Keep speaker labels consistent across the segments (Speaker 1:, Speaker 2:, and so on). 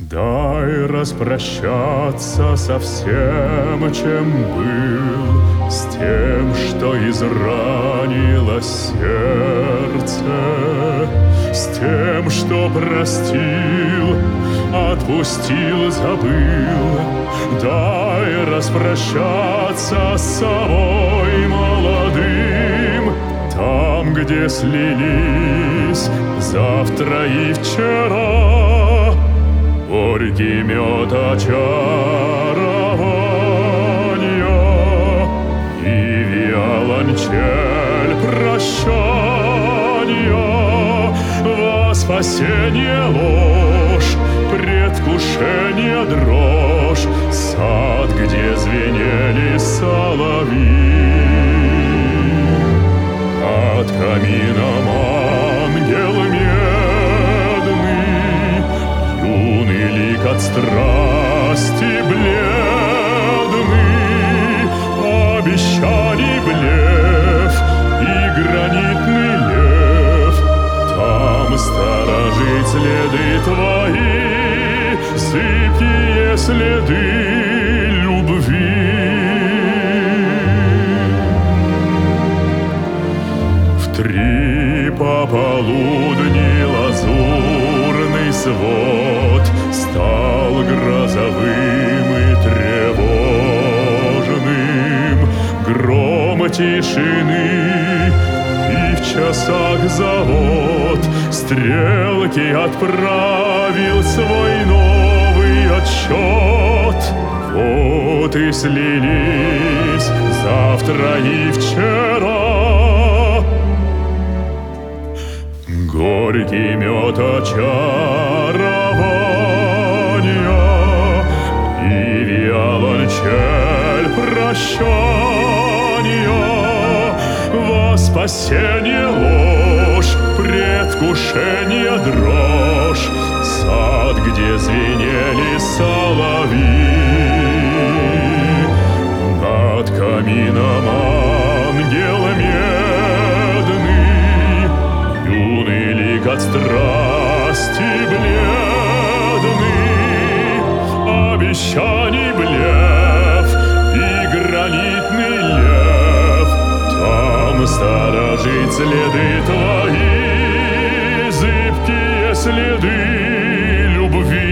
Speaker 1: Дай распрощаться со всем, чем был, с тем, что изранило сердце, с тем, что простил, отпустил, забыл. Дай распрощаться с собой молодым, там, где слились завтра и вчера. Горький мед очарования и виолончель прощания, во спасение ложь, предвкушение дрожь, сад, где звенели соловьи. Над камином ангел медный, юный лик от страсти бледный, обещаний блеф и гранитный лев. Там сторожить следы твои, зыбкие следы любви. В 3 пополудни лазурный свод стал грозовым и тревожным. Гром тишины, и в часах завод стрелки отправил свой новый отсчет. Вот и слились завтра и вчера. Горький мед очарования и виолончель прощания, во спасение ложь, предвкушение дрожь, сад, где звенели соловьи. Над камином ангел медный, юный лик от страсти бледный, обещаний блеф и гранитный лев. Там сторожить следы твои, зыбкие следы любви.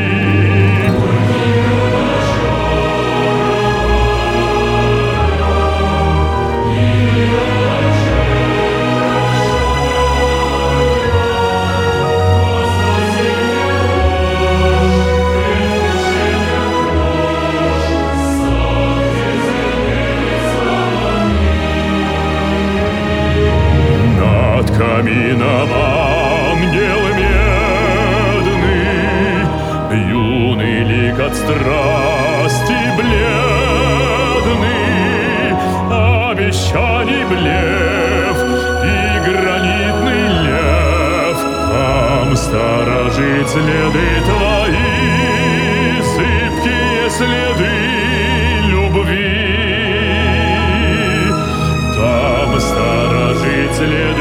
Speaker 1: Камином ангел медный, юный лик от страсти бледный, обещаний блеф и гранитный лев. Там сторожить следы твои, зыбкие следы любви. Там сторожить следы